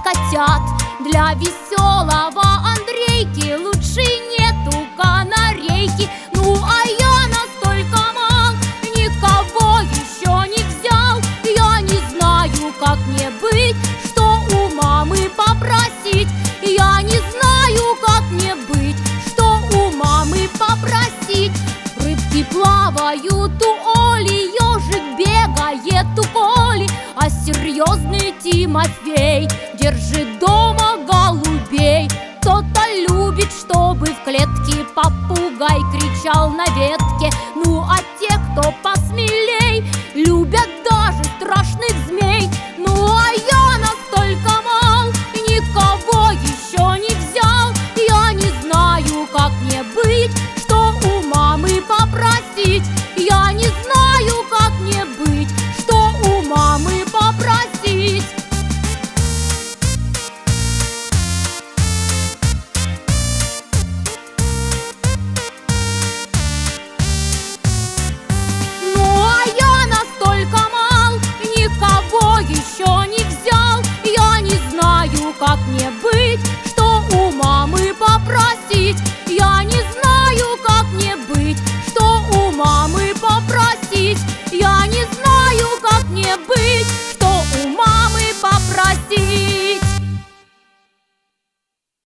котят. Для веселого Андрейки лучше нету канарейки. Ну а я настолько мал, никого еще не взял. Я не знаю, как мне быть, что у мамы попросить. Я не знаю, как мне быть, что у мамы попросить. Рыбки плавают у Оли, ежик бегает у Коли, а серьезный Тимофей держит дома голубей. Кто-то любит, чтобы в клетке попугай кричал на ветке,